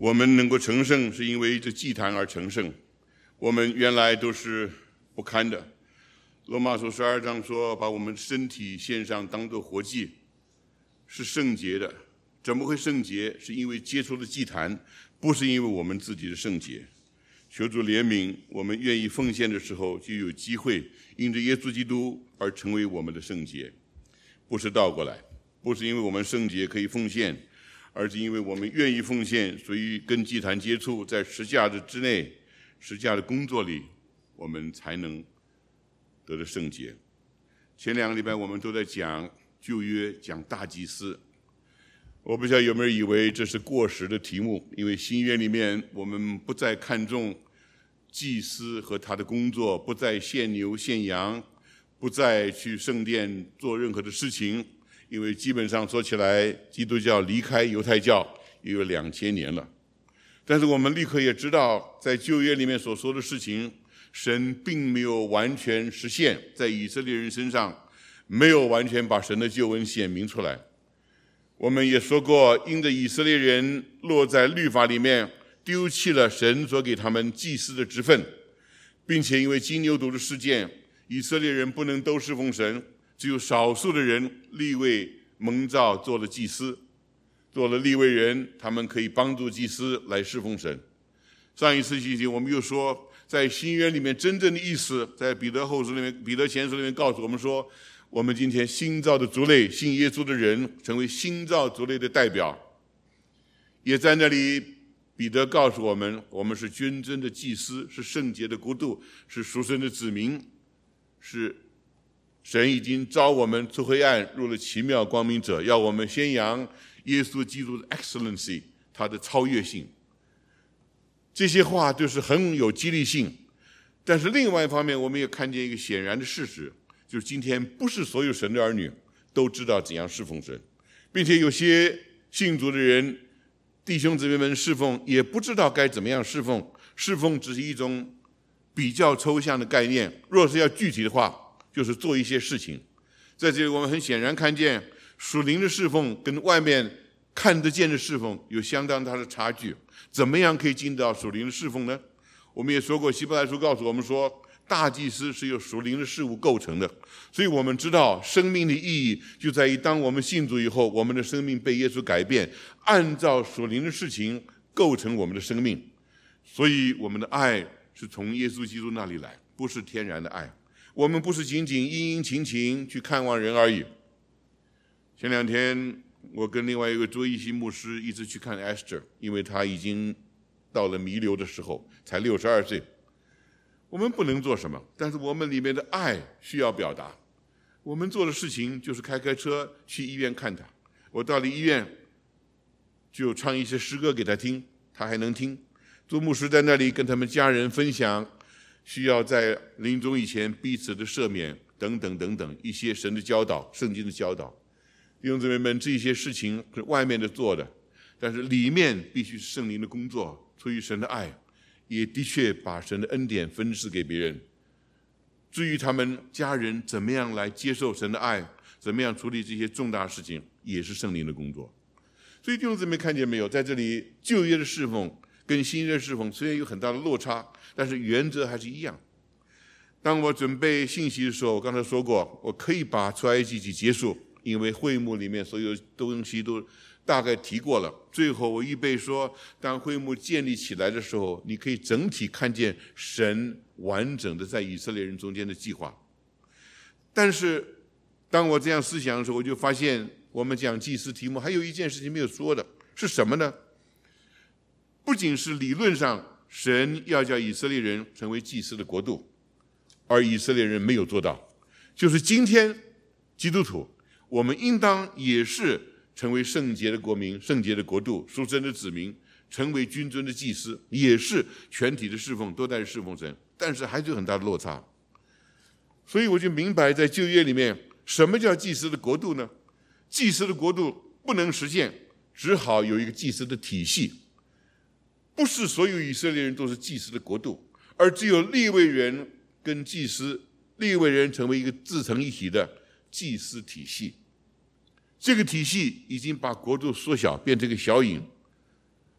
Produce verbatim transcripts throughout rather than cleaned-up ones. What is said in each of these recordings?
我们能够成圣，是因为这祭坛而成圣。我们原来都是不堪的。罗马书十二章说，把我们身体献上当作活祭，是圣洁的。怎么会圣洁？是因为接触了祭坛，不是因为我们自己的圣洁。求主怜悯，我们愿意奉献的时候，就有机会因着耶稣基督而成为我们的圣洁，不是倒过来，不是因为我们圣洁可以奉献，而是因为我们愿意奉献，所以跟祭坛接触，在十架的之内，十架的工作里，我们才能得到圣洁。前两个礼拜我们都在讲旧约，讲大祭司。我不晓得有没有以为这是过时的题目，因为新约里面我们不再看重祭司和他的工作，不再献牛献羊，不再去圣殿做任何的事情，因为基本上说起来，基督教离开犹太教也有两千年了。但是我们立刻也知道，在旧约里面所说的事情，神并没有完全实现，在以色列人身上没有完全把神的救恩显明出来。我们也说过，因着以色列人落在律法里面，丢弃了神所给他们祭司的职分，并且因为金牛犊的事件，以色列人不能都侍奉神，只有少数的人利未蒙召做了祭司，做了利未人，他们可以帮助祭司来侍奉神。上一次星期我们又说，在新约里面真正的意思，在彼得后书里面、彼得前书里面告诉我们说，我们今天新造的族类，信耶稣的人成为新造族类的代表。也在那里，彼得告诉我们，我们是君尊的祭司，是圣洁的国度，是属神的子民，是神已经召我们出黑暗，入了奇妙光明者，要我们宣扬耶稣基督的 excellency， 他的超越性。这些话都是很有激励性。但是另外一方面，我们也看见一个显然的事实，就是今天不是所有神的儿女都知道怎样侍奉神，并且有些信主的人弟兄姊妹们侍奉也不知道该怎么样侍奉，侍奉只是一种比较抽象的概念，若是要具体的话，就是做一些事情。在这里我们很显然看见，属灵的侍奉跟外面看得见的侍奉有相当大的差距。怎么样可以进到属灵的侍奉呢？我们也说过，希伯来书告诉我们说，大祭司是由属灵的事物构成的，所以我们知道生命的意义就在于，当我们信主以后，我们的生命被耶稣改变，按照属灵的事情构成我们的生命。所以我们的爱是从耶稣基督那里来，不是天然的爱。我们不是仅仅殷殷勤勤去看望人而已。前两天我跟另外一个周一新牧师一直去看 Esther， 因为他已经到了弥留的时候，才六十二岁。我们不能做什么，但是我们里面的爱需要表达。我们做的事情就是开开车去医院看他，我到了医院就唱一些诗歌给他听，他还能听。做牧师在那里跟他们家人分享，需要在临终以前彼此的赦免等等等等一些神的教导、圣经的教导。弟兄姊妹们，这些事情是外面的做的，但是里面必须是圣灵的工作，出于神的爱，也的确把神的恩典分施给别人。至于他们家人怎么样来接受神的爱，怎么样处理这些重大事情，也是圣灵的工作。所以弟兄姊妹看见没有，在这里旧约的侍奉跟新约侍奉虽然有很大的落差，但是原则还是一样。当我准备信息的时候，我刚才说过，我可以把出埃及记结束，因为会幕里面所有东西都大概提过了。最后我预备说，当会幕建立起来的时候，你可以整体看见神完整的在以色列人中间的计划。但是当我这样思想的时候，我就发现我们讲祭司题目还有一件事情没有说的，是什么呢？不仅是理论上神要叫以色列人成为祭司的国度，而以色列人没有做到，就是今天基督徒我们应当也是成为圣洁的国民、圣洁的国度、属神的子民，成为君尊的祭司，也是全体的侍奉都在侍奉神，但是还是有很大的落差。所以我就明白，在旧约里面，什么叫祭司的国度呢？祭司的国度不能实现，只好有一个祭司的体系。不是所有以色列人都是祭司的国度，而只有利未人跟祭司，利未人成为一个自成一体的祭司体系。这个体系已经把国度缩小，变成一个小影，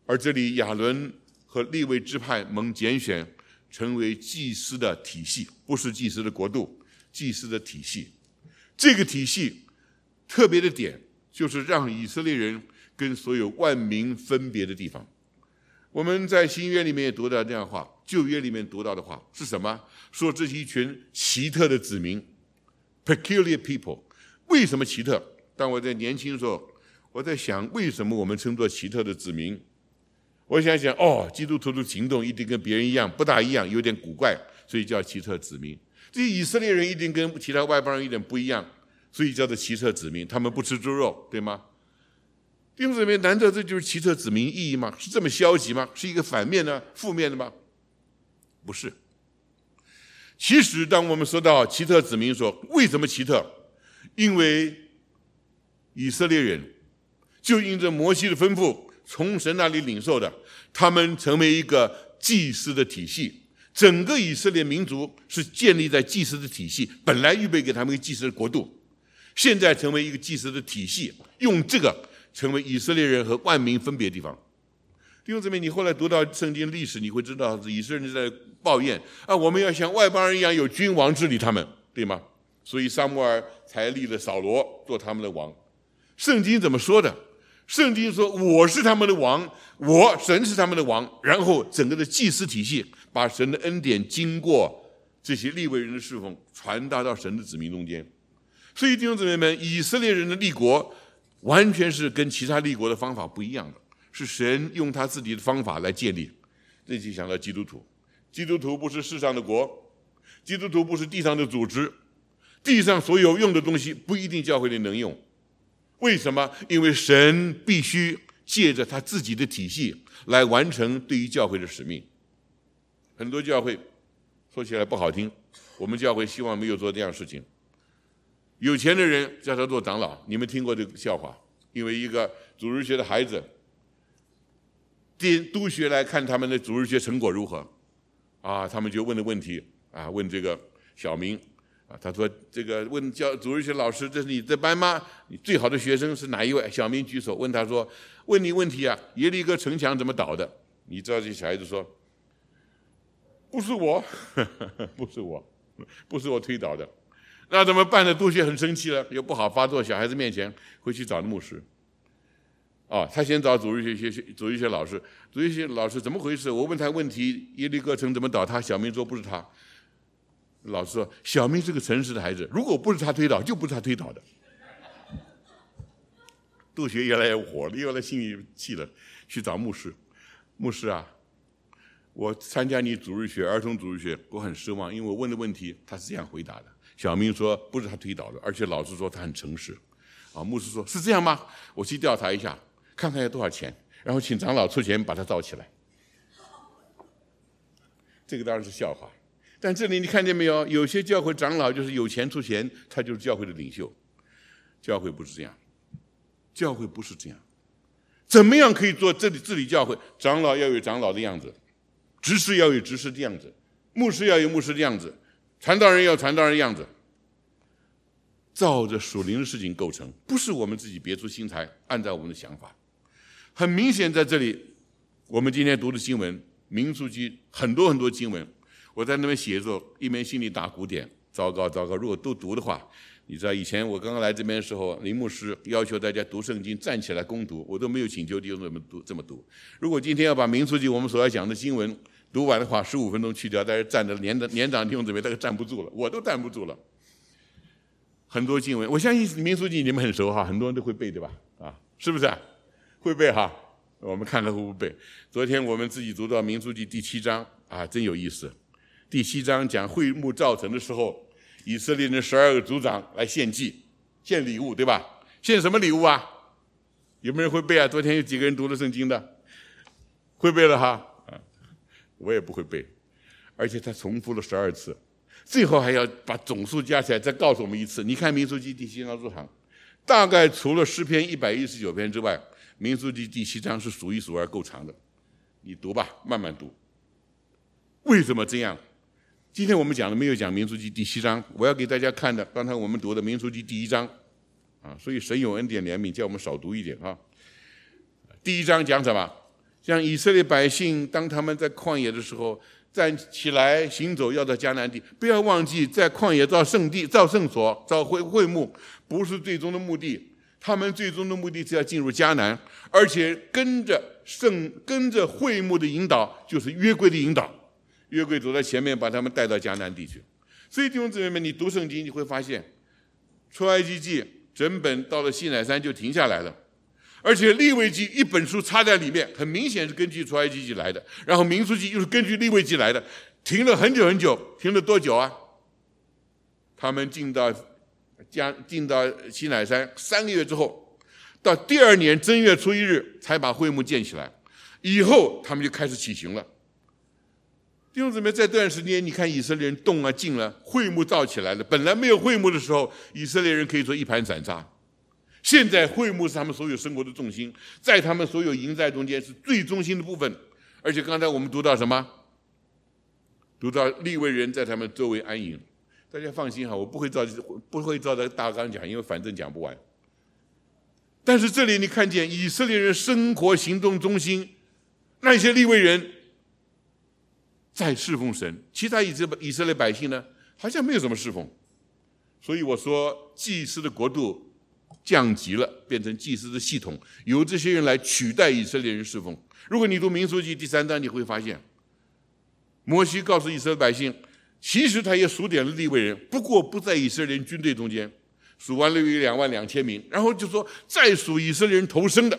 而这里亚伦和利未支派蒙拣选，成为祭司的体系，不是祭司的国度，祭司的体系。这个体系特别的点，就是让以色列人跟所有万民分别的地方。我们在新约里面也读到这样的话，旧约里面读到的话是什么？说这是一群奇特的子民 ，peculiar people。为什么奇特？当我在年轻的时候，我在想，为什么我们称作奇特的子民？我想想，哦，基督徒的行动一定跟别人一样，不大一样，有点古怪，所以叫奇特子民。这以色列人一定跟其他外邦人有点不一样，所以叫做奇特子民。他们不吃猪肉，对吗？弟兄姊妹，难道这就是奇特子民意义吗？是这么消极吗？是一个反面的、负面的吗？不是。其实，当我们说到奇特子民说，为什么奇特？因为以色列人就因着摩西的吩咐，从神那里领受的，他们成为一个祭司的体系。整个以色列民族是建立在祭司的体系，本来预备给他们一个祭司的国度，现在成为一个祭司的体系，用这个成为以色列人和万民分别的地方。弟兄姊妹，你后来读到圣经历史，你会知道以色列人在抱怨啊，我们要像外邦人一样有君王治理他们，对吗？所以撒母耳才立了扫罗做他们的王。圣经怎么说的？圣经说我是他们的王，我神是他们的王，然后整个的祭司体系把神的恩典经过这些利未人的侍奉传达到神的子民中间。所以弟兄姊妹们，以色列人的立国完全是跟其他立国的方法不一样的，是神用他自己的方法来建立。这就想到基督徒，基督徒不是世上的国，基督徒不是地上的组织，地上所有用的东西不一定教会里能用。为什么？因为神必须借着他自己的体系来完成对于教会的使命。很多教会说起来不好听，我们教会希望没有做这样的事情。有钱的人叫他做长老，你们听过这个笑话？因为一个主日学的孩子督学来看他们的主日学成果如何啊，他们就问的问题啊，问这个小明啊，他说这个问教主日学老师，这是你的班吗？你最好的学生是哪一位？小明举手问他说，问你问题啊，耶利哥城墙怎么倒的？你知道这小孩子说，不是我，不是我，不是我推倒的。那怎么办呢？督学很生气了，又不好发作小孩子面前，回去找牧师。哦，他先找主日学主日学老师，主日学老师怎么回事？我问他问题，耶利哥城怎么倒塌？小明说不是他。老师说，小明是个诚实的孩子，如果不是他推倒，就不是他推倒的。督学越来越火了，越来心里气了，去找牧师。牧师啊，我参加你主日学儿童主日学，我很失望，因为我问的问题他是这样回答的。小明说不是他推倒的，而且老师说他很诚实。啊，牧师说是这样吗？我去调查一下，看看要多少钱，然后请长老出钱把他造起来。这个当然是笑话。但这里你看见没有？有些教会长老就是有钱出钱，他就是教会的领袖。教会不是这样，教会不是这样。怎么样可以做这里治理教会？长老要有长老的样子，执事要有执事的样子，牧师要有牧师的样子，传道人要有传道人的样子，照着属灵的事情构成，不是我们自己别出心裁，按照我们的想法。很明显，在这里，我们今天读的经文，民数记很多很多经文。我在那边写的时候，一边心里打鼓点，糟糕糟糕！如果都读的话，你知道以前我刚刚来这边的时候，林牧师要求大家读圣经站起来攻读，我都没有请求弟兄姊妹读这么读。如果今天要把民数记我们所要讲的经文读完的话，十五分钟去掉，但是站着年年长弟兄姊妹大概站不住了，我都站不住了。很多经文，我相信民数记你们很熟哈，很多人都会背对吧？啊，是不是啊？会背哈？我们看看会不会背。昨天我们自己读到民数记第七章啊，真有意思。第七章讲会幕造成的时候，以色列人十二个族长来献祭、献礼物，对吧？献什么礼物啊？有没有人会背啊？昨天有几个人读了圣经的？会背了哈？啊，我也不会背，而且他重复了十二次，最后还要把总数加起来再告诉我们一次。你看民数记第七章入行，大概除了诗篇一百一十九篇之外，民数记第七章是数一数二够长的。你读吧，慢慢读。为什么这样？今天我们讲的没有讲民数记第七章，我要给大家看的，刚才我们读的民数记第一章，啊，所以神有恩典怜悯，叫我们少读一点啊。第一章讲什么？ 像以色列百姓，当他们在旷野的时候，站起来行走，要到迦南地，不要忘记，在旷野造圣地、造圣所、造会会幕，不是最终的目的。他们最终的目的是要进入迦南，而且跟着圣、跟着会幕的引导，就是约柜的引导。约柜走在前面，把他们带到迦南地去。所以弟兄姊妹们，你读圣经，你会发现，出埃及记整本到了西乃山就停下来了。而且利未记一本书插在里面，很明显是根据出埃及记来的，然后民数记又是根据利未记来的，停了很久很久，停了多久啊？他们进到将进到西乃山三个月之后，到第二年正月初一日才把会幕建起来，以后他们就开始起行了。弟兄姊妹，在这段时间，你看以色列人动啊静了，会幕造起来了。本来没有会幕的时候，以色列人可以说一盘散沙。现在会幕是他们所有生活的重心，在他们所有营寨中间是最中心的部分。而且刚才我们读到什么？读到利未人在他们周围安营。大家放心哈，我不会照不会照着大纲讲，因为反正讲不完。但是这里你看见以色列人生活行动中心，那些利未人在侍奉神，其他以色以色列百姓呢，好像没有什么侍奉。所以我说，祭司的国度降级了，变成祭司的系统，由这些人来取代以色列人侍奉。如果你读民数记第三章，你会发现，摩西告诉以色列百姓，其实他也数点了利未人，不过不在以色列人军队中间，数完了有两万两千名，然后就说再数以色列人投生的，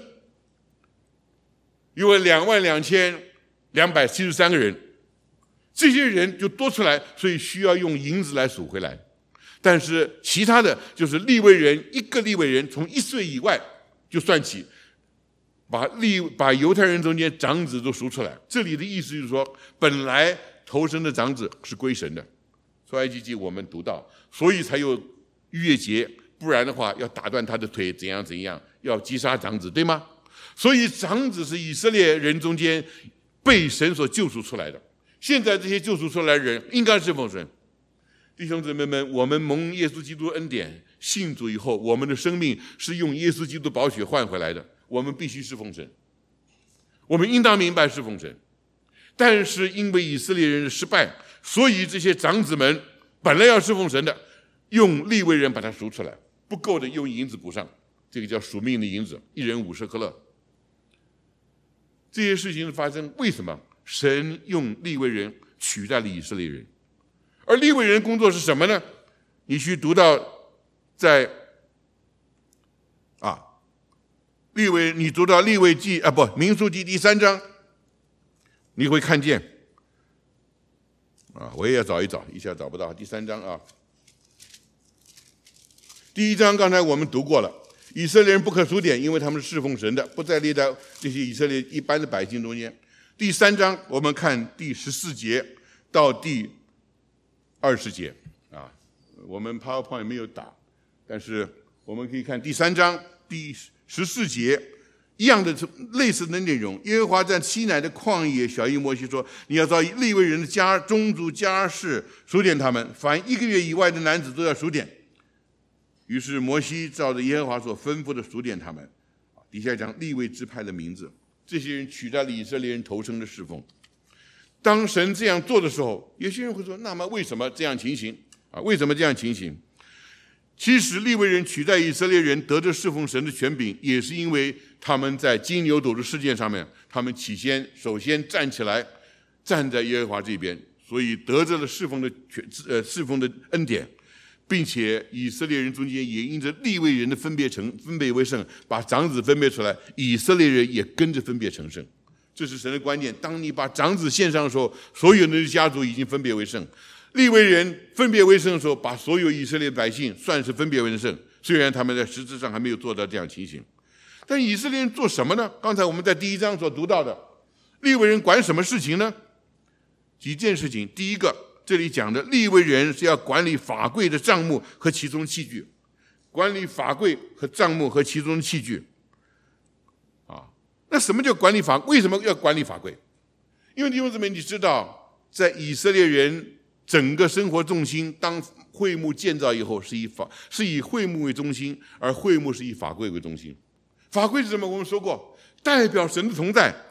有两万两千两百七十三个人，这些人就多出来，所以需要用银子来数回来。但是其他的就是利未人，一个利未人从一岁以外就算起，把利把犹太人中间长子都数出来。这里的意思就是说，本来头生的长子是归神的，出埃及记我们读到，所以才有逾越节，不然的话要打断他的腿，怎样怎样，要击杀长子，对吗？所以长子是以色列人中间被神所救赎出来的。现在这些救赎出来的人应该侍奉神。弟兄姊妹们，我们蒙耶稣基督恩典，信主以后，我们的生命是用耶稣基督宝血换回来的，我们必须侍奉神。我们应当明白侍奉神。但是因为以色列人的失败，所以这些长子们本来要侍奉神的，用利未人把它赎出来，不够的用银子补上，这个叫赎命的银子，一人五十克勒。这些事情的发生，为什么？神用利未人取代了以色列人。而利未人工作是什么呢？你去读到在啊利未，你读到利未记啊不民数记第三章，你会看见啊，我也要找一找，一下找不到第三章啊。第一章刚才我们读过了，以色列人不可数点，因为他们是侍奉神的，不在列在这些以色列一般的百姓中间。第三章我们看第十四节到第二十节啊，我们 PowerPoint 没有打，但是我们可以看第三章第十四节一样的类似的内容。耶和华在西乃的旷野晓谕摩西说：“你要照利未人的家宗族家室数点他们，凡一个月以外的男子都要数点。”于是摩西照着耶和华所吩咐的数点他们。底下讲利未支派的名字，这些人取代了以色列人头生的侍奉。当神这样做的时候，有些人会说：“那么为什么这样情形啊？为什么这样情形？”其实利未人取代以色列人得着侍奉神的权柄，也是因为他们在金牛犊的事件上面，他们起先首先站起来，站在耶和华这边，所以得着了侍奉的权呃侍奉的恩典，并且以色列人中间也因着利未人的分别成分别为圣，把长子分别出来，以色列人也跟着分别成圣。这是神的观念。当你把长子献上的时候，所有的家族已经分别为圣。利未人分别为圣的时候，把所有以色列百姓算是分别为圣，虽然他们在实质上还没有做到这样情形。但以色列人做什么呢？刚才我们在第一章所读到的，利未人管什么事情呢？几件事情。第一个，这里讲的利未人是要管理法柜的账目和其中器具，管理法柜和账目和其中器具。那什么叫管理法？为什么要管理法柜？因为弟兄姊妹，你知道，在以色列人整个生活重心，当会幕建造以后，是以法是以会幕为中心，而会幕是以法柜为中心。法柜是什么？我们说过，代表神的同在。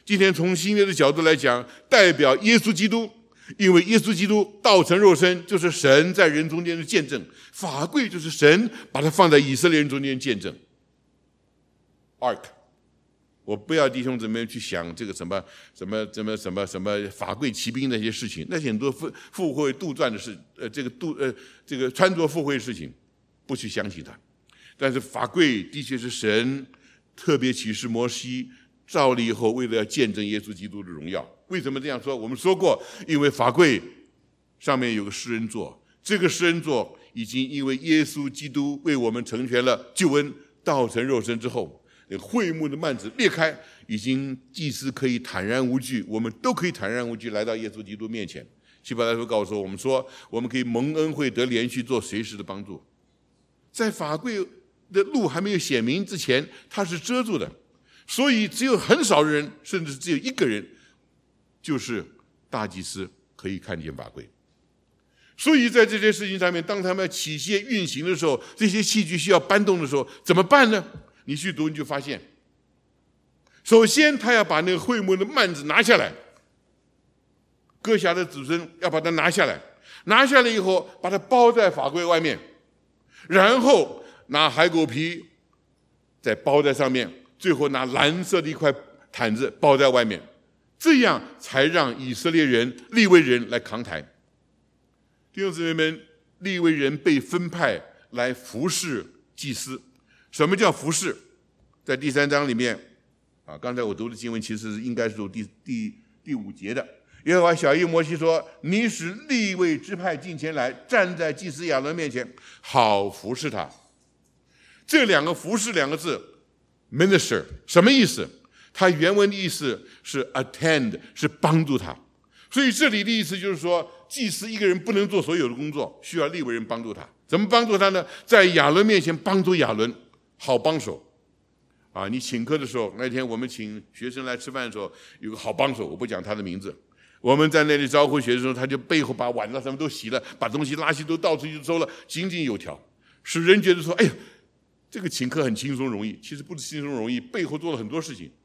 今天从新约的角度来讲，代表耶稣基督，因为耶稣基督道成肉身，就是神在人中间的见证。法柜就是神把它放在以色列人中间见证。Ark， 我不要弟兄姊妹去想这个什么什么什么什么什么法柜骑兵那些事情，那些很多附附会杜撰的事，呃，这个杜呃这个穿着附会的事情，不去相信它。但是法柜的确是神特别启示摩西造了以后，为了要见证耶稣基督的荣耀。为什么这样说？我们说过，因为法柜上面有个施恩座，这个施恩座已经因为耶稣基督为我们成全了救恩，道成肉身之后，那个会幕的幔子裂开，已经祭司可以坦然无惧，我们都可以坦然无惧来到耶稣基督面前。希伯来书告诉我们说，我们可以蒙恩惠得连续做随时的帮助。在法柜的路还没有显明之前，它是遮住的，所以只有很少人，甚至只有一个人，就是大祭司可以看见法柜。所以在这些事情上面，当他们起械运行的时候，这些器具需要搬动的时候，怎么办呢？你去读你就发现，首先他要把那个会幕的幔子拿下来，哥辖的子孙要把它拿下来，拿下来以后把它包在法柜外面，然后拿海狗皮再包在上面，最后拿蓝色的一块毯子包在外面，这样才让以色列人利未人来扛抬。弟兄姊妹们，利未人被分派来服侍祭司。什么叫服侍？在第三章里面啊，刚才我读的经文其实应该是读第第第五节的。耶和华晓谕摩西说：“你使利未支派近前来，站在祭司亚伦面前，好服侍他。”这两个服侍两个字 ，minister 什么意思？它原文的意思是 attend， 是帮助他。所以这里的意思就是说，祭司一个人不能做所有的工作，需要利未人帮助他。怎么帮助他呢？在亚伦面前帮助亚伦，好帮手。啊，你请客的时候，那天我们请学生来吃饭的时候，有个好帮手，我不讲他的名字。我们在那里招呼学生的时候，他就背后把碗啊什么都洗了，把东西垃圾都倒出去收了，井井有条，使人觉得说，哎呀，这个请客很轻松容易。其实不是轻松容易，背后做了很多事情。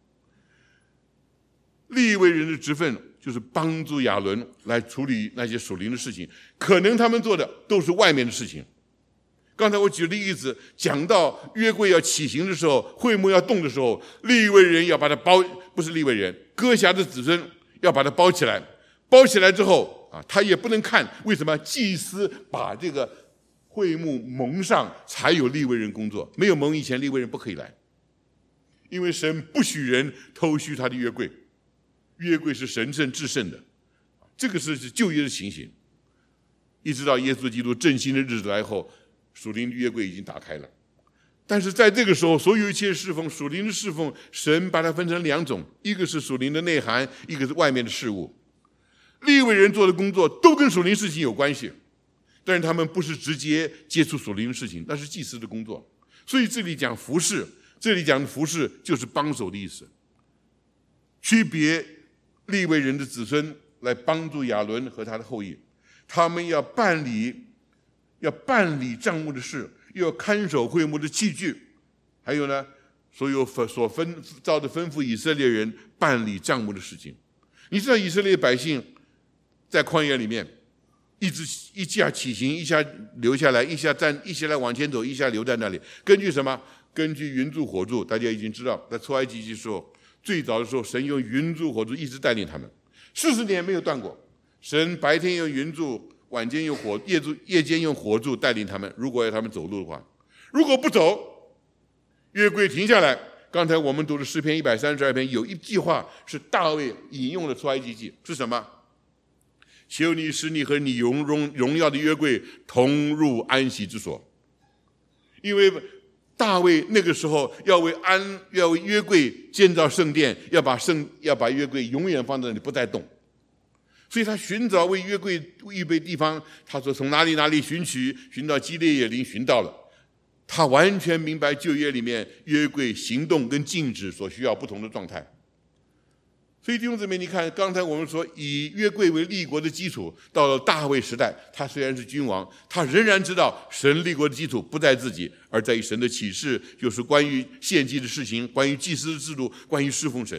利未人的职分就是帮助亚伦来处理那些属灵的事情，可能他们做的都是外面的事情。刚才我举的例子讲到约柜要起行的时候，会幕要动的时候，利未人要把它包，不是利未人，哥辖的子孙要把它包起来。包起来之后啊，他也不能看，为什么？祭司把这个会幕蒙上，才有利未人工作。没有蒙以前，利未人不可以来，因为神不许人偷虚他的约柜。约柜是神圣至圣的，这个是旧约的情形。一直到耶稣基督振兴的日子来后，属灵的约柜已经打开了。但是在这个时候，所有一切侍奉，属灵的侍奉，神把它分成两种，一个是属灵的内涵，一个是外面的事物。利未人做的工作都跟属灵事情有关系，但是他们不是直接接触属灵的事情，那是祭司的工作。所以这里讲服侍，这里讲的服侍就是帮手的意思。区别利未人的子孙来帮助亚伦和他的后裔，他们要办理要办理账目的事，又要看守会幕的器具，还有呢，所有所分照的吩咐以色列人办理账目的事情。你知道以色列百姓在旷野里面，一直一下起行，一下留下来，一下站，一下来往前走，一下留在那里。根据什么？根据云柱火柱，大家已经知道，在出埃及记的时候，最早的时候，神用云柱火柱一直带领他们，四十年没有断过。神白天用云柱，晚间用火，夜柱夜间用火柱带领他们。如果要他们走路的话，如果不走，约柜停下来。刚才我们读的诗篇一百三十二篇，有一句话是大卫引用的出埃及记，是什么？求你使你和你荣荣荣耀的约柜同入安息之所。因为大卫那个时候要为安要为约柜建造圣殿，要把圣要把约柜永远放在那里不再动，所以他寻找为约柜预备地方。他说从哪里哪里寻取，寻到基列野林，寻到了。他完全明白旧约里面约柜行动跟静止所需要不同的状态。所以弟兄姊妹，你看刚才我们说以约柜为立国的基础，到了大卫时代，他虽然是君王，他仍然知道神立国的基础不在自己，而在于神的启示，就是关于献祭的事情，关于祭司的制度，关于侍奉神。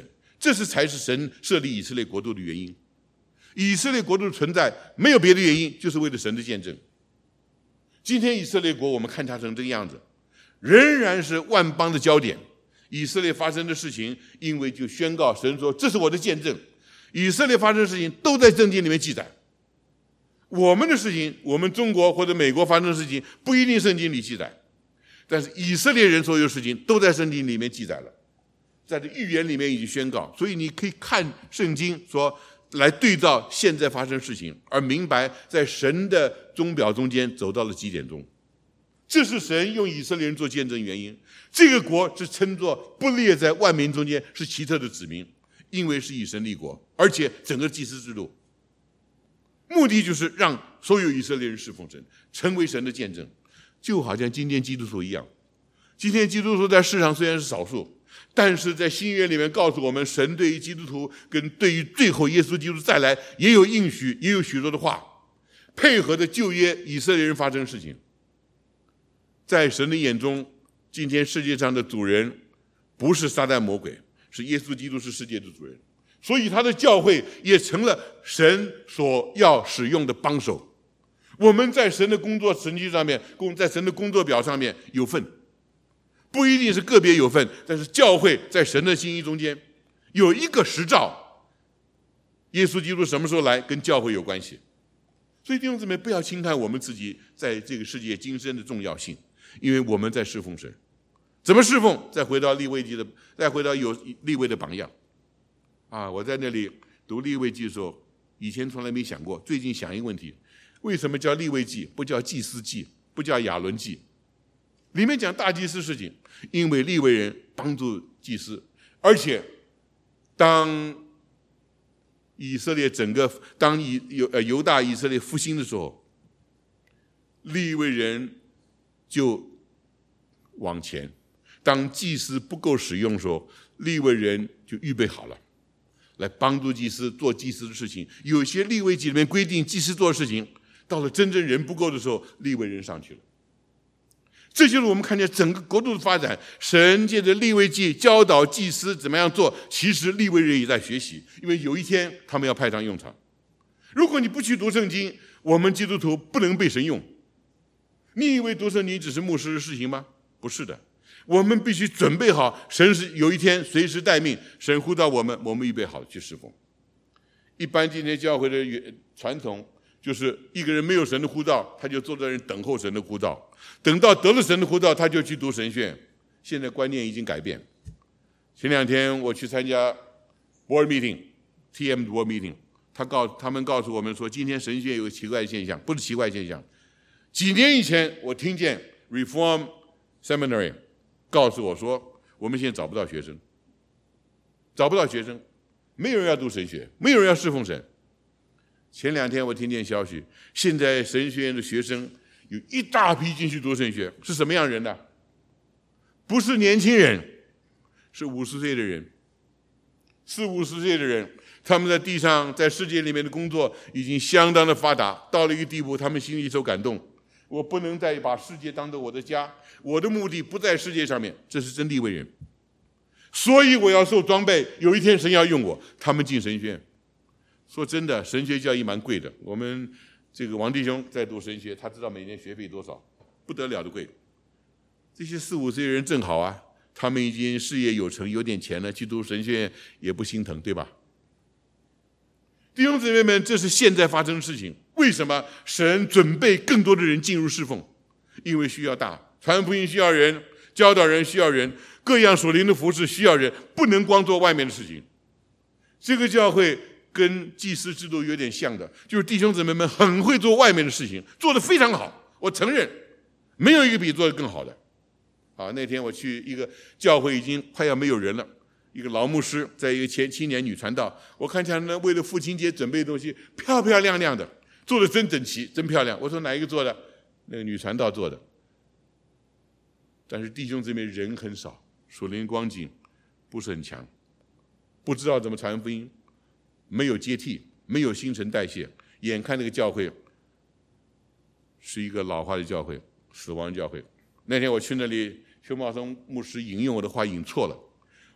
这是才是神设立以色列国度的原因。以色列国度的存在没有别的原因，就是为了神的见证。今天以色列国我们看它成这个样子，仍然是万邦的焦点。以色列发生的事情，因为就宣告神说这是我的见证。以色列发生的事情都在圣经里面记载。我们的事情，我们中国或者美国发生的事情不一定圣经里记载，但是以色列人所有事情都在圣经里面记载了，在这预言里面已经宣告。所以你可以看圣经说来对照现在发生事情，而明白在神的钟表中间走到了几点钟。这是神用以色列人做见证原因。这个国是称作不列在万民中间，是奇特的子民，因为是以神立国，而且整个祭司制度目的就是让所有以色列人侍奉神，成为神的见证。就好像今天基督徒一样，今天基督徒在世上虽然是少数，但是在新约里面告诉我们，神对于基督徒跟对于最后耶稣基督再来也有应许，也有许多的话，配合的旧约以色列人发生事情。在神的眼中，今天世界上的主人不是撒旦魔鬼，是耶稣基督，是世界的主人。所以他的教会也成了神所要使用的帮手。我们在神的工作程序上面，在神的工作表上面有份，不一定是个别有份，但是教会在神的心意中间有一个实照。耶稣基督什么时候来，跟教会有关系。所以弟兄姊妹，不要轻看我们自己在这个世界今生的重要性，因为我们在侍奉神。怎么侍奉？再回到利未记的，再回到有利未的榜样。啊，我在那里读利未记的时候，以前从来没想过，最近想一个问题：为什么叫利未记，不叫祭司记，不叫亚伦记？里面讲大祭司事情，因为利未人帮助祭司，而且当以色列整个当以犹呃犹大以色列复兴的时候，利未人就往前；当祭司不够使用的时候，利未人就预备好了，来帮助祭司做祭司的事情。有些利未记里面规定祭司做的事情，到了真正人不够的时候，利未人上去了。这就是我们看见整个国度的发展，神借着利未记教导祭司怎么样做，其实利未人也在学习，因为有一天他们要派上用场。如果你不去读圣经，我们基督徒不能被神用。你以为读圣经只是牧师的事情吗？不是的，我们必须准备好，神是有一天随时待命，神呼召我们，我们预备好去侍奉。一般今天教会的传统就是一个人没有神的呼召，他就坐在那等候神的呼召，等到得了神的呼召，他就去读神学院。现在观念已经改变。前两天我去参加 board meeting，T M board meeting， 他告他们告诉我们说，今天神学院有个奇怪的现象，不是奇怪现象。几年以前，我听见 Reform Seminary 告诉我说，我们现在找不到学生，找不到学生，没有人要读神学，没有人要侍奉神。前两天我听见消息，现在神学院的学生有一大批进去读神学，是什么样的人呢？不是年轻人，是五十岁的人，四五十岁的人，他们在地上在世界里面的工作已经相当的发达，到了一个地步，他们心里受感动，我不能再把世界当作我的家，我的目的不在世界上面，这是真利未人，所以我要受装备，有一天神要用我，他们进神学院。说真的，神学教育蛮贵的。我们这个王弟兄在读神学，他知道每年学费多少，不得了的贵。这些四五岁的人正好啊，他们已经事业有成，有点钱了，去读神学院也不心疼，对吧？弟兄姊妹们，这是现在发生的事情。为什么神准备更多的人进入侍奉？因为需要大，传福音需要人，教导人需要人，各样属灵的服事需要人，不能光做外面的事情。这个教会跟祭司制度有点像的，就是弟兄姊妹们很会做外面的事情，做得非常好，我承认，没有一个比做得更好的。啊，那天我去一个教会，已经快要没有人了，一个老牧师在一个前青年女传道，我看见呢，为了父亲节准备的东西漂漂亮亮的，做得真整齐，真漂亮。我说哪一个做的？那个女传道做的。但是弟兄姊妹人很少，属灵光景不是很强，不知道怎么传福音，没有接替，没有新陈代谢，眼看那个教会是一个老化的教会，死亡教会。那天我去那里，邱茂松牧师引用我的话引错了，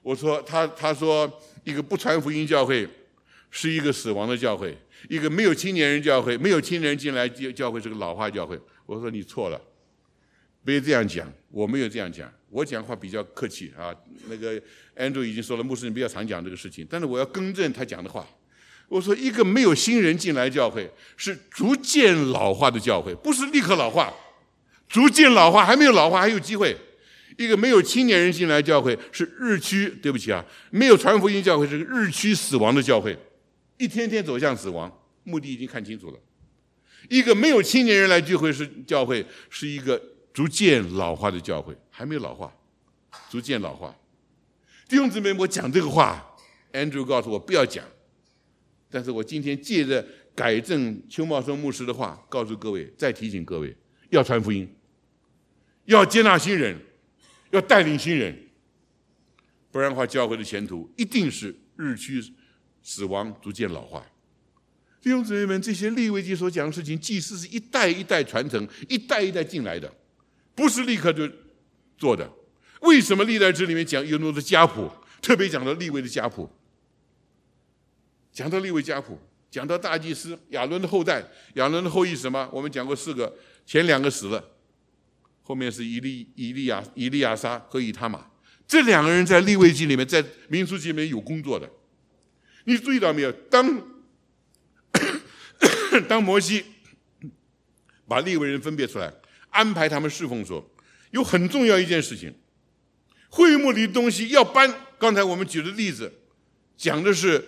我说他他说一个不传福音教会是一个死亡的教会，一个没有青年人教会，没有青年人进来教会是个老化教会。我说你错了，别这样讲，我没有这样讲，我讲话比较客气啊。那个 Andrew 已经说了，牧师你不要常讲这个事情，但是我要更正他讲的话。我说一个没有新人进来教会是逐渐老化的教会，不是立刻老化，逐渐老化，还没有老化还有机会。一个没有青年人进来教会是日趋，对不起啊，没有传福音教会是日趋死亡的教会，一天天走向死亡，目的已经看清楚了。一个没有青年人来聚会是教会，是一个逐渐老化的教会，还没有老化，逐渐老化。弟兄姊妹，我讲这个话 ，Andrew 告诉我不要讲，但是我今天借着改正邱茂生牧师的话，告诉各位，再提醒各位，要传福音，要接纳新人，要带领新人，不然的话，教会的前途一定是日趋死亡，逐渐老化。弟兄姊妹们，这些利未记所讲的事情，祭司是一代一代传承，一代一代进来的，不是立刻就做的。为什么历代志里面讲有那么多的家谱，特别讲到利未的家谱，讲到利未家谱，讲到大祭司亚伦的后代，亚伦的后裔什么？我们讲过四个，前两个死了，后面是以利以利亚以利亚撒和以他玛，这两个人在利未记里面，在民数记里面有工作的。你注意到没有？当当摩西把利未人分别出来，安排他们侍奉的时候，有很重要一件事情，会幕里的东西要搬。刚才我们举的例子讲的是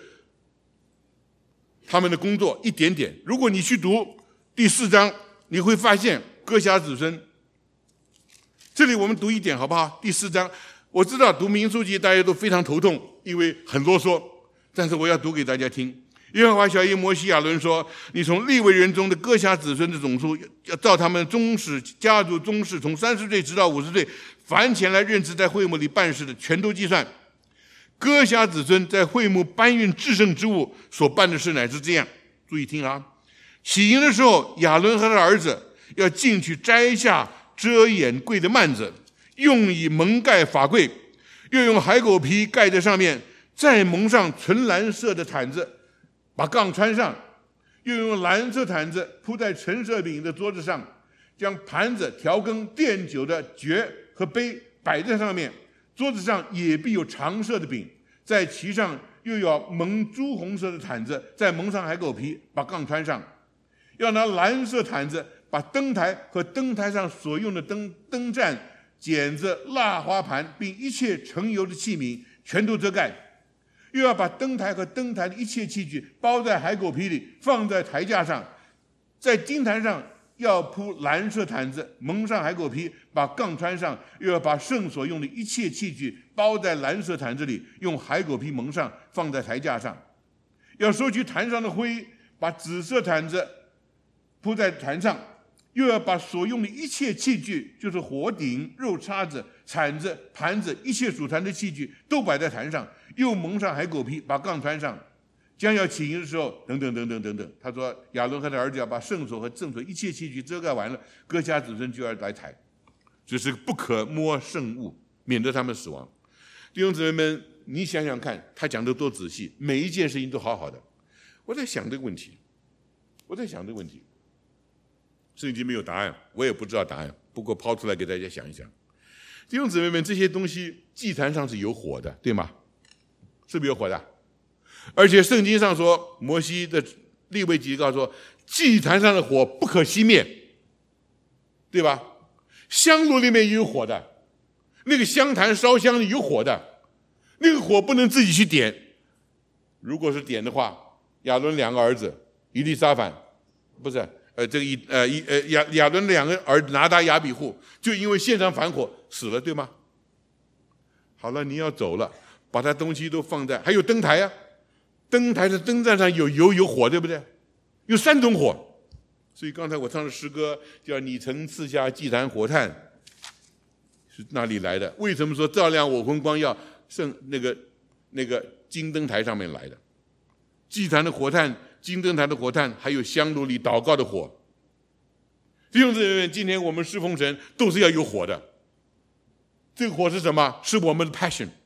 他们的工作一点点。如果你去读第四章，你会发现哥辖子孙。这里我们读一点好不好？第四章，我知道读民数记大家都非常头痛，因为很啰嗦，但是我要读给大家听。耶和华晓谕摩西亚伦说：“你从利未人中的哥辖子孙的总数，要照他们宗室家族宗室，从三十岁直到五十岁，凡前来任职在会幕里办事的，全都计算。哥辖子孙在会幕搬运至圣之物所办的事乃是这样。注意听啊！起营的时候，亚伦和他的儿子要进去摘下遮掩柜的幔子，用以蒙盖法柜，又用海狗皮盖在上面，再蒙上纯蓝色的毯子。”把杠穿上，又用蓝色毯子铺在陈设饼的桌子上，将盘子、调羹、奠酒的爵和杯摆在上面。桌子上也必有常设的饼，在其上又要蒙朱红色的毯子，再蒙上海狗皮，把杠穿上。要拿蓝色毯子把灯台和灯台上所用的灯灯盏、剪子、蜡花盘，并一切盛油的器皿全都遮盖。又要把灯台和灯台的一切器具包在海狗皮里，放在台架上，在金坛上要铺蓝色毯子，蒙上海狗皮，把杠穿上。又要把圣所用的一切器具包在蓝色毯子里，用海狗皮蒙上，放在台架上。要收取坛上的灰，把紫色毯子铺在坛上。又要把所用的一切器具，就是火鼎、肉叉子、铲子、盘子，一切属坛的器具都摆在坛上，又蒙上海狗皮，把杠穿上。将要起营的时候，等等等等等等。他说亚伦和他儿子要把圣所和正所一切器具遮盖完了，哥辖子孙就要来抬，这是不可摸圣物，免得他们死亡。弟兄姊妹们，你想想看，他讲的多仔细，每一件事情都好好的。我在想这个问题，我在想这个问题。圣经没有答案，我也不知道答案，不过抛出来给大家想一想。弟兄姊妹们，这些东西祭坛上是有火的，对吗？是不是有火的？而且圣经上说，摩西的利未记告诉说，祭坛上的火不可熄灭，对吧？香炉里面也有火的，那个香坛烧香有火的，那个火不能自己去点。如果是点的话，亚伦两个儿子以利沙反，不是呃这个以呃以呃亚亚伦两个儿子拿达亚比户，就因为献上反火死了，对吗？好了，你要走了，把他东西都放在，还有灯台啊，灯台的灯盏上有油有火，对不对？有三种火，所以刚才我唱的诗歌叫你曾赐下祭坛火炭，是哪里来的？为什么说照亮我魂光耀圣那个那个金灯台上面来的？祭坛的火炭，金灯台的火炭，还有香炉里祷告的火。弟兄姊妹们，今天我们侍奉神都是要有火的。这个火是什么？是我们的 passion，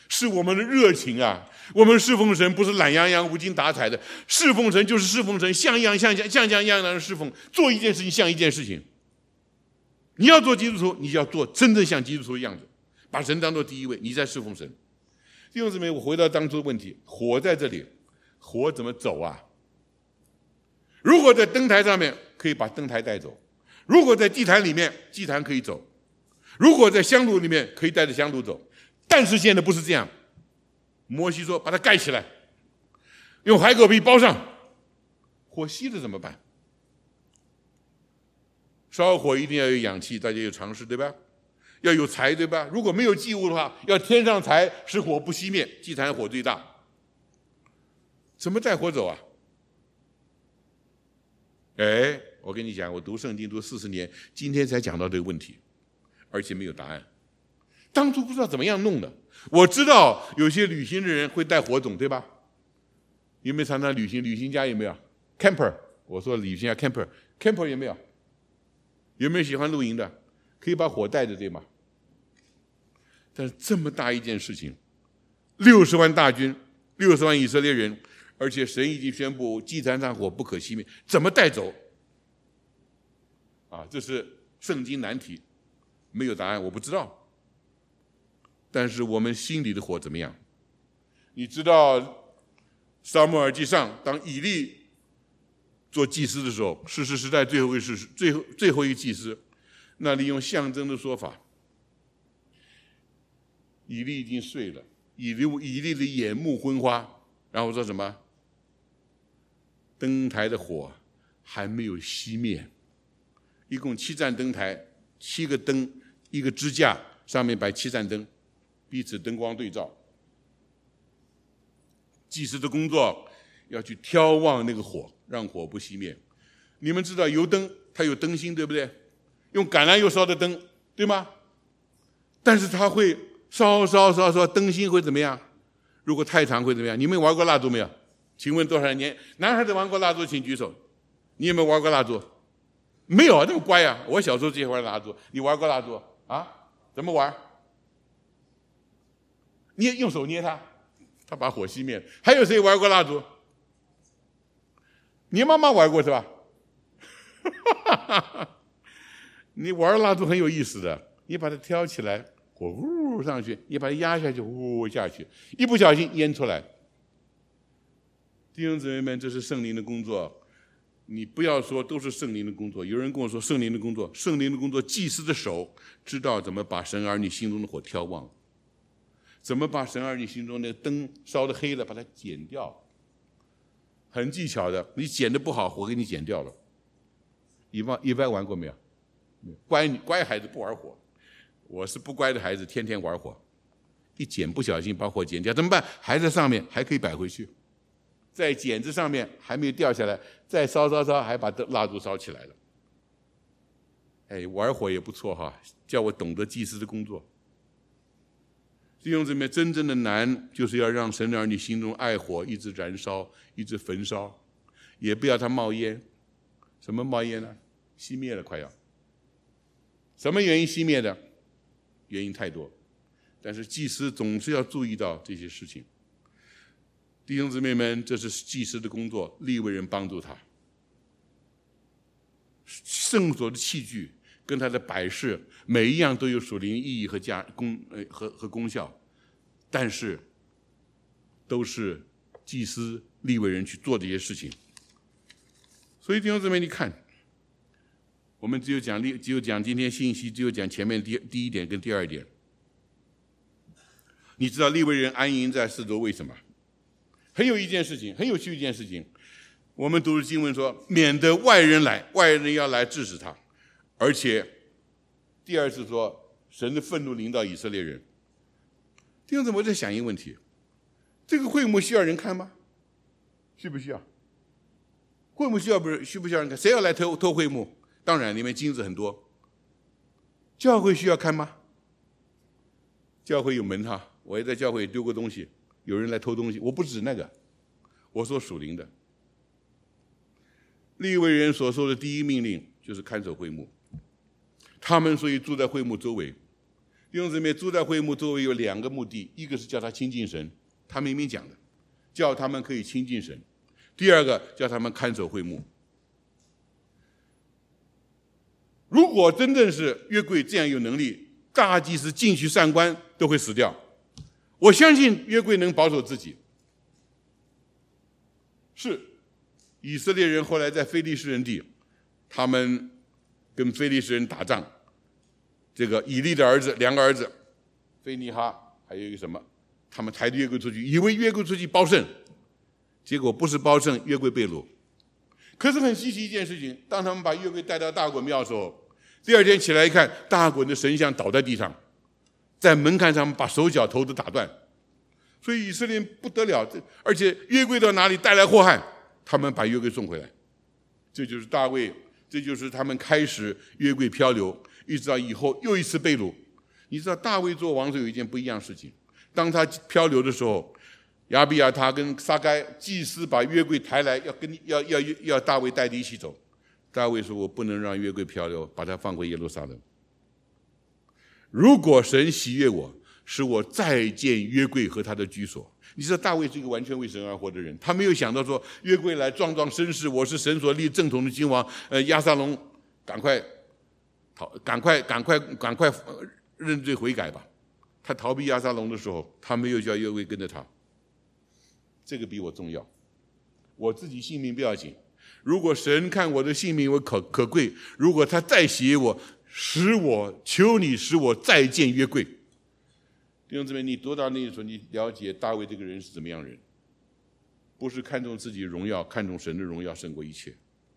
是我们的热情啊！我们侍奉神不是懒洋洋、无精打采的，侍奉神就是侍奉神，像样像像像像样样的侍奉，做一件事情像一件事情。你要做基督徒，你就要做真正像基督徒的样子，把神当做第一位，你在侍奉神。弟兄姊妹，我回到当初的问题，火在这里，火怎么走啊？如果在灯台上面，可以把灯台带走；如果在祭坛里面，祭坛可以走；如果在香炉里面，可以带着香炉走。但是现在不是这样，摩西说把它盖起来，用海狗皮包上，火熄了怎么办？烧火一定要有氧气，大家有常识对吧？要有柴对吧？如果没有祭物的话，要添上柴，使火不熄灭。祭坛火最大，怎么带火走啊？哎，我跟你讲，我读圣经读四十年，今天才讲到这个问题，而且没有答案。当初不知道怎么样弄的。我知道有些旅行的人会带火种，对吧？有没有常常旅行？旅行家有没有 ？camper， 我说旅行家 camper，camper 有没有？有没有喜欢露营的？可以把火带着，对吗？但是这么大一件事情，六十万大军，六十万以色列人，而且神已经宣布祭坛上火不可熄灭，怎么带走？啊，这是圣经难题，没有答案，我不知道。但是我们心里的火怎么样？你知道撒母耳记上，当以利做祭司的时候，士师时代最后一个士最后最后一个祭司，那里用象征的说法，以利已经睡了，以利以利的眼目昏花，然后说什么？灯台的火还没有熄灭，一共七盏灯台，七个灯，一个支架，上面摆七盏灯，彼此灯光对照。祭司的工作要去眺望那个火，让火不熄灭。你们知道油灯它有灯芯，对不对？用橄榄油烧的灯，对吗？但是它会烧烧烧烧，灯芯会怎么样？如果太长会怎么样？你们玩过蜡烛没有？请问多少年？男孩子玩过蜡烛请举手。你有没有玩过蜡烛？没有，那么乖啊！我小时候就玩蜡烛。你玩过蜡烛啊？怎么玩？捏，用手捏它，它把火熄灭了。还有谁玩过蜡烛？你妈妈玩过是吧？你玩蜡烛很有意思的，你把它挑起来，火呜上去，你把它压下去，呜下去，一不小心烟出来。弟兄姊妹们，这是圣灵的工作，你不要说都是圣灵的工作。有人跟我说圣灵的工作，圣灵的工作，祭司的手知道怎么把神儿女心中的火挑旺，怎么把神儿女心中那个灯烧得黑了把它剪掉，很技巧的。你剪得不好，火给你剪掉了。一般一般玩过没有？乖乖孩子不玩火，我是不乖的孩子，天天玩火，一剪不小心把火剪掉怎么办？还在上面，还可以摆回去。在剪子上面还没有掉下来，再烧烧烧，还把蜡烛烧起来了。哎，玩火也不错哈，叫我懂得祭司的工作。弟兄姊妹，真正的难就是要让神的儿女心中爱火一直燃烧，一直焚烧，也不要它冒烟。什么冒烟呢？熄灭了，快要。什么原因熄灭的？原因太多，但是祭司总是要注意到这些事情。弟兄姊妹们，这是祭司的工作，利未人帮助他。圣所的器具跟他的摆饰，每一样都有属灵意义和价功呃和和功效，但是都是祭司利未人去做这些事情。所以弟兄姊妹，你看，我们只有讲只有讲今天信息，只有讲前面第第一点跟第二点。你知道利未人安营在四周为什么？很有一件事情，很有趣一件事情。我们读的经文说，免得外人来，外人要来治死他。而且第二次说，神的愤怒临到以色列人。弟兄姊妹，我在想一个问题：这个会幕需要人看吗？需不需要？会幕需要不是需不需要人看？谁要来偷偷会幕？当然，里面金子很多。教会需要看吗？教会有门哈，我也在教会丢过东西。有人来偷东西，我不指那个，我说属灵的。利未人所受的第一命令就是看守会幕，他们所以住在会幕周围。弟弟兄姊妹，住在会幕周围有两个目的，一个是叫他亲近神，他明明讲的，叫他们可以亲近神；第二个叫他们看守会幕。如果真正是约柜这样有能力，大祭司进去上官都会死掉。我相信约柜能保守自己。是以色列人后来在非利士人地，他们跟非利士人打仗，这个以利的儿子两个儿子菲尼哈还有一个什么，他们抬着约柜出去，以为约柜出去包胜，结果不是包胜，约柜被掳。可是很稀奇一件事情，当他们把约柜带到大衮庙的时候，第二天起来一看，大衮的神像倒在地上，在门槛上把手脚头都打断。所以以色列不得了，而且约柜到哪里带来祸害，他们把约柜送回来。这就是大卫，这就是他们开始约柜漂流，一直到以后又一次被掳。你知道大卫做王时有一件不一样的事情，当他漂流的时候，亚比亚他跟撒该祭司把约柜抬来，要跟要要要大卫带着一起走。大卫说：“我不能让约柜漂流，把它放回耶路撒冷。如果神喜悦我，使我再见约柜和他的居所。”你知道大卫是一个完全为神而活的人，他没有想到说约柜来壮壮声势，我是神所立正统的君王。呃，押沙龙，赶快逃，赶快赶快赶快认罪悔改吧。他逃避押沙龙的时候，他没有叫约柜跟着他。这个比我重要，我自己性命不要紧。如果神看我的性命为可可贵，如果他再喜悦我，使我求你使我再见约柜。弟兄姊妹，你读到那一时，你了解大卫这个人是怎么样的人，不是看重自己的荣耀，看重神的荣耀胜过一切。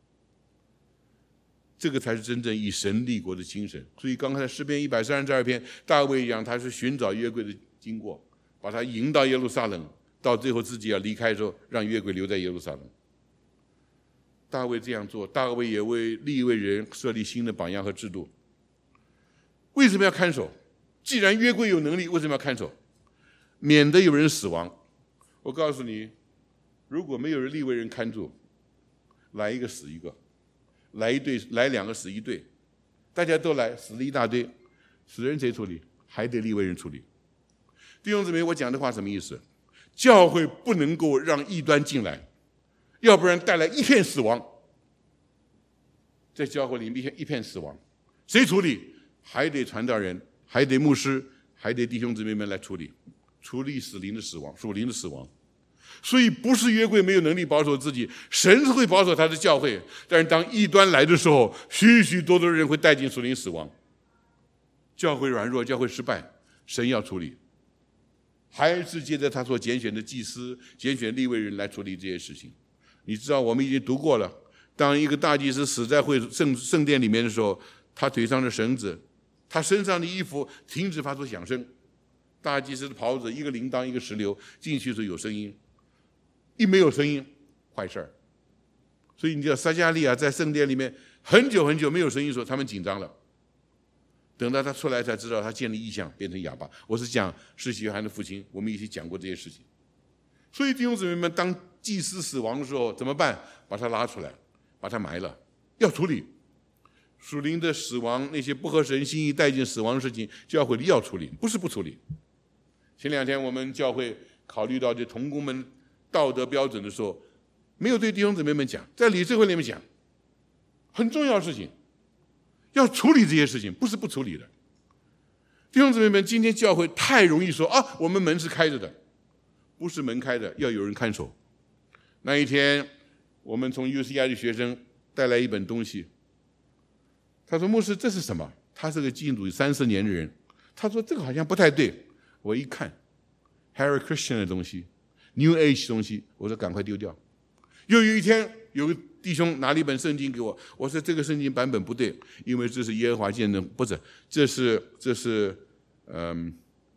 这个才是真正以神立国的精神。所以刚才诗篇一百三十二篇，大卫一样，他是寻找约柜的经过，把他迎到耶路撒冷，到最后自己要离开的时候，让约柜留在耶路撒冷。大卫这样做，大卫也为利未人设立新的榜样和制度。为什么要看守？既然约柜有能力，为什么要看守？免得有人死亡。我告诉你，如果没有人利未人看住，来一个死一个，来一队来两个死一队，大家都来，死了一大堆，死人谁处理？还得利未人处理。弟兄姊妹，我讲的话什么意思？教会不能够让异端进来，要不然带来一片死亡。在教会里面一片死亡，谁处理？还得传道人，还得牧师，还得弟兄姊妹们来处理，处理死灵的死亡，属灵的死亡。所以不是约柜没有能力保守自己，神是会保守他的教会，但是当异端来的时候，许许多多的人会带进属灵死亡。教会软弱，教会失败，神要处理，还是借着他所拣选的祭司、拣选利未人来处理这些事情。你知道我们已经读过了，当一个大祭司死在会圣圣殿里面的时候，他腿上的绳子，他身上的衣服停止发出响声，大祭司的袍子一个铃铛一个石榴，进去的时候有声音，一没有声音，坏事儿。所以你知道撒迦利亚在圣殿里面很久很久没有声音的时候，他们紧张了。等到他出来才知道他见了异象，变成哑巴。我是讲施洗约翰的父亲，我们一起讲过这些事情。所以弟兄姊妹们，当祭司死亡的时候怎么办？把他拉出来，把他埋了，要处理属灵的死亡，那些不合神心意带进死亡的事情，教会里要处理，不是不处理。前两天我们教会考虑到这同工们道德标准的时候，没有对弟兄姊妹们讲，在理事会里面讲，很重要的事情，要处理这些事情，不是不处理的。弟兄姊妹们，今天教会太容易说啊，我们门是开着的，不是门开的，要有人看守。那一天，我们从 U C I 的学生带来一本东西。他说：“牧师，这是什么？”他是个基督徒三四年的人。他说：“这个好像不太对。”我一看 ，Hare Christian 的东西 ，New Age 东西，我说赶快丢掉。又有一天，有个弟兄拿了一本圣经给我，我说这个圣经版本不对，因为这是耶和华见证，不是，这是这是嗯，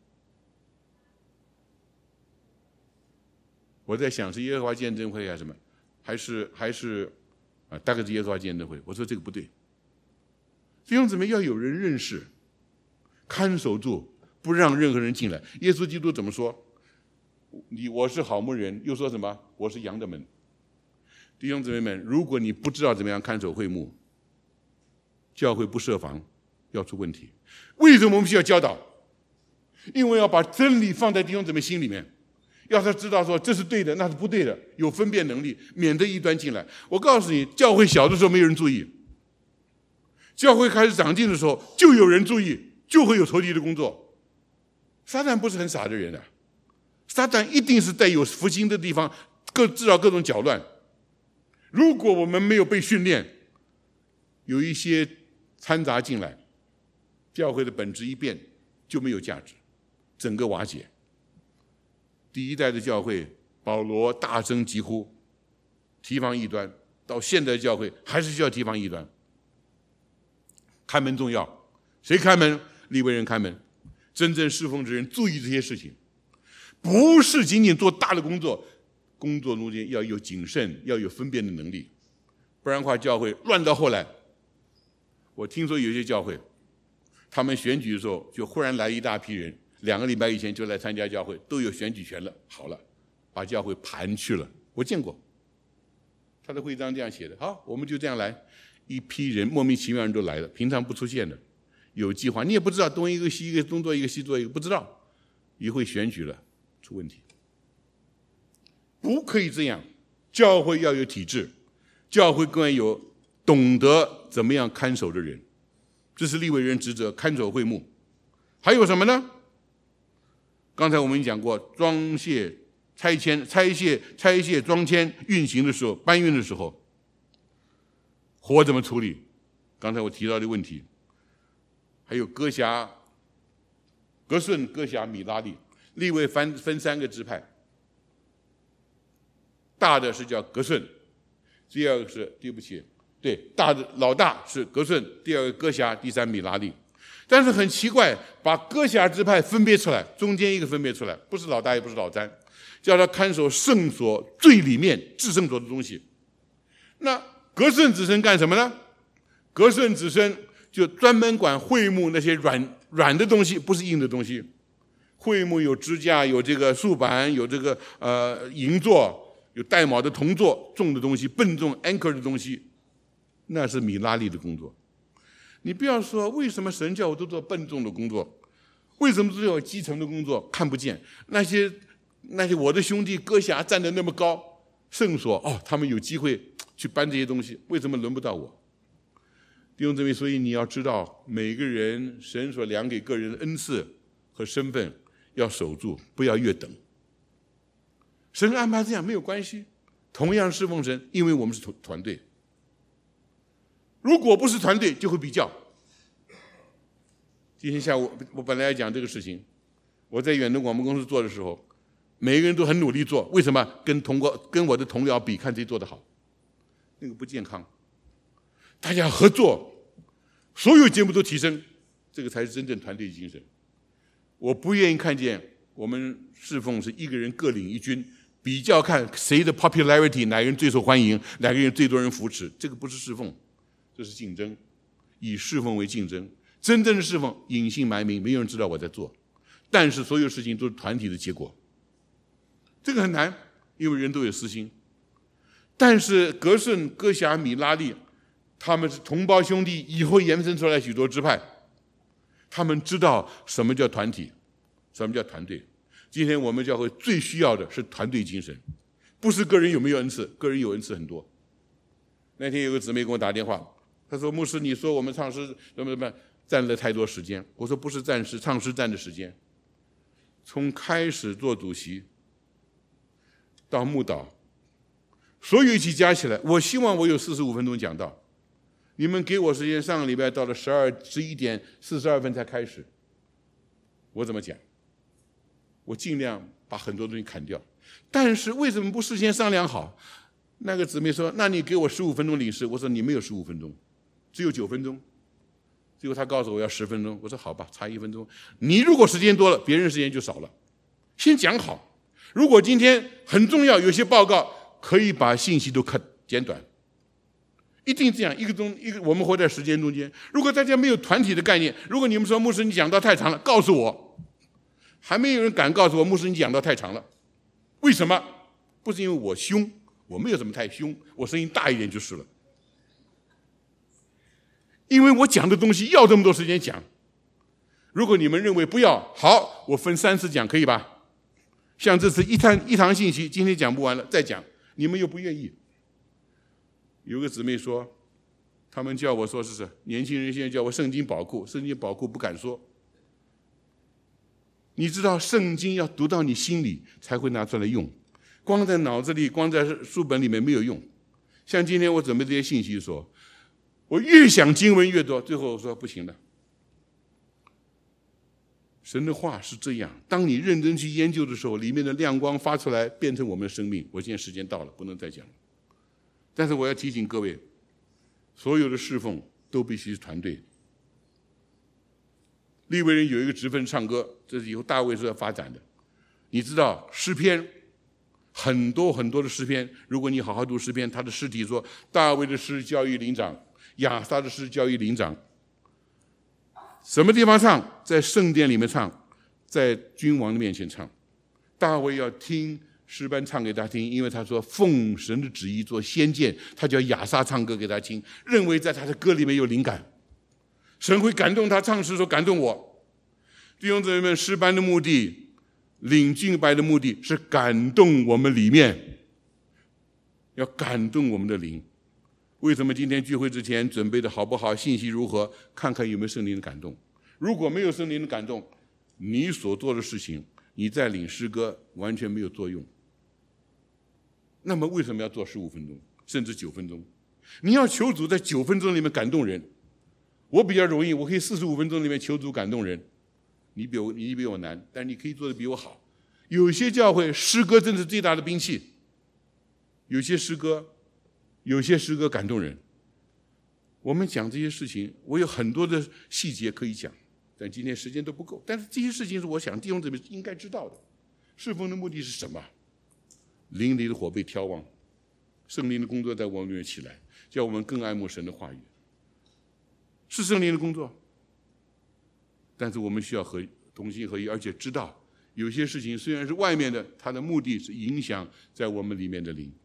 我在想是耶和华见证会还是什么，还是还是啊，大概是耶和华见证会。我说这个不对。弟兄姊妹，要有人认识，看守住，不让任何人进来。耶稣基督怎么说？你我是好牧人，又说什么？我是羊的门。弟兄姊妹们，如果你不知道怎么样看守会幕，教会不设防，要出问题。为什么我们需要教导？ 因为要把真理放在弟兄姊妹心里面，要他知道说这是对的，那是不对的，有分辨能力，免得异端进来。我告诉你，教会小的时候没有人注意，教会开始长进的时候，就有人注意，就会有仇敌的工作。撒旦不是很傻的人啊，撒旦一定是在有福音的地方各制造各种搅乱。如果我们没有被训练，有一些掺杂进来，教会的本质一变就没有价值，整个瓦解。第一代的教会，保罗大声疾呼提防异端，到现代教会还是需要提防异端。看门重要，谁看门？利未人看门。真正侍奉之人注意这些事情，不是仅仅做大的工作，工作中间要有谨慎，要有分辨的能力，不然的话教会乱到后来。我听说有些教会他们选举的时候就忽然来一大批人，两个礼拜以前就来参加教会，都有选举权了，好了，把教会盘去了。我见过他的会章这样写的，好，我们就这样来，一批人莫名其妙人都来了，平常不出现的，有计划，你也不知道东一个西一个，东做一个西做一个，不知道一会选举了出问题。不可以这样，教会要有体制，教会更要有懂得怎么样看守的人，这是利未人职责，看守会幕。还有什么呢？刚才我们讲过，装卸、拆迁、拆卸、拆卸、装迁运行的时候，搬运的时候，火怎么处理？刚才我提到的问题，还有哥辖、革顺、哥辖、米拉利，利未分分三个支派，大的是叫革顺，第二个是对不起，对，大的老大是革顺，第二个哥辖，第三米拉利。但是很奇怪，把哥辖支派分别出来，中间一个分别出来，不是老大也不是老三，叫他看守圣所最里面至圣所的东西。那革顺子孙干什么呢？革顺子孙就专门管会幕那些软软的东西，不是硬的东西。会幕有支架，有这个竖板，有这个呃银座，有带卯的铜座，重的东西，笨重 anchor 的东西，那是米拉利的工作。你不要说为什么神叫我都做笨重的工作，为什么只有基层的工作看不见？那些那些我的兄弟哥辖站得那么高，圣所哦，他们有机会去搬这些东西，为什么轮不到我？弟兄姊妹，所以你要知道，每个人神所量给个人的恩赐和身份要守住，不要越等。神安排这样没有关系，同样侍奉神，因为我们是团队。如果不是团队，就会比较。今天下午我本来要讲这个事情，我在远东广播公司做的时候，每个人都很努力做，为什么？跟同国跟我的同僚比，看谁做得好，那个不健康。大家合作，所有节目都提升，这个才是真正团队精神。我不愿意看见我们侍奉是一个人各领一军，比较看谁的 popularity， 哪个人最受欢迎，哪个人最多人扶持，这个不是侍奉。这是竞争，以侍奉为竞争。真正的侍奉隐姓埋名，没有人知道我在做，但是所有事情都是团体的结果。这个很难，因为人都有私心。但是革顺、哥辖、米拉利，他们是同胞兄弟，以后延伸出来许多支派，他们知道什么叫团体，什么叫团队。今天我们教会最需要的是团队精神，不是个人有没有恩赐，个人有恩赐很多。那天有个姊妹给我打电话，他说：“牧师，你说我们唱诗怎么怎么占了太多时间。”我说：“不是占诗，唱诗占的时间。从开始做主席到牧导，所有一起加起来，我希望我有四十五分钟讲道。你们给我时间，上个礼拜到了十二十一点四十二分才开始，我怎么讲？我尽量把很多东西砍掉。但是为什么不事先商量好？”那个姊妹说：“那你给我十五分钟领事。”我说：“你没有十五分钟，只有九分钟。”最后他告诉我要十分钟。我说：“好吧，差一分钟。你如果时间多了，别人时间就少了。先讲好。如果今天很重要，有些报告可以把信息都 cut 简短，一定这样。一个钟一个，我们活在时间中间。如果大家没有团体的概念，如果你们说牧师你讲到太长了，告诉我，还没有人敢告诉我牧师你讲到太长了。为什么？不是因为我凶。我没有什么太凶，我声音大一点就是了。因为我讲的东西要这么多时间讲， 如果你们认为不要，好，我分三次讲，可以吧？像这次一堂一堂信息，今天讲不完了，再讲，你们又不愿意。有个姊妹说，他们叫我说是年轻人现在叫我圣经宝库，圣经宝库不敢说。你知道圣经要读到你心里才会拿出来用，光在脑子里，光在书本里面没有用。像今天我准备这些信息说，我越想经文越多，最后我说不行了。神的话是这样，当你认真去研究的时候，里面的亮光发出来，变成我们的生命。我现在时间到了，不能再讲了。但是我要提醒各位，所有的侍奉都必须是团队。利未人有一个职分唱歌，这是以后大卫是要发展的。你知道诗篇很多很多的诗篇，如果你好好读诗篇，他的诗题说大卫的诗交于灵长，亚撒的诗交于灵长。什么地方唱？在圣殿里面唱，在君王的面前唱。大卫要听诗班唱给他听，因为他说奉神的旨意做先见，他叫亚撒唱歌给他听，认为在他的歌里面有灵感，神会感动他唱诗说感动我。弟兄姊妹们，诗班的目的，领敬拜的目的是感动我们里面，要感动我们的灵。为什么今天聚会之前准备的好不好，信息如何，看看有没有圣灵的感动。如果没有圣灵的感动，你所做的事情，你在领诗歌完全没有作用。那么为什么要做十五分钟甚至九分钟？你要求主在九分钟里面感动人。我比较容易，我可以四十五分钟里面求主感动人。你比我你比我难，但你可以做得比我好。有些教会诗歌真是最大的兵器，有些诗歌有些诗歌感动人。我们讲这些事情，我有很多的细节可以讲，但今天时间都不够。但是这些事情是我想弟兄姊妹应该知道的。侍奉的目的是什么？灵里的火被挑旺，圣灵的工作在我们里面起来，叫我们更爱慕神的话语，是圣灵的工作。但是我们需要和同心合一，而且知道有些事情虽然是外面的，它的目的是影响在我们里面的灵。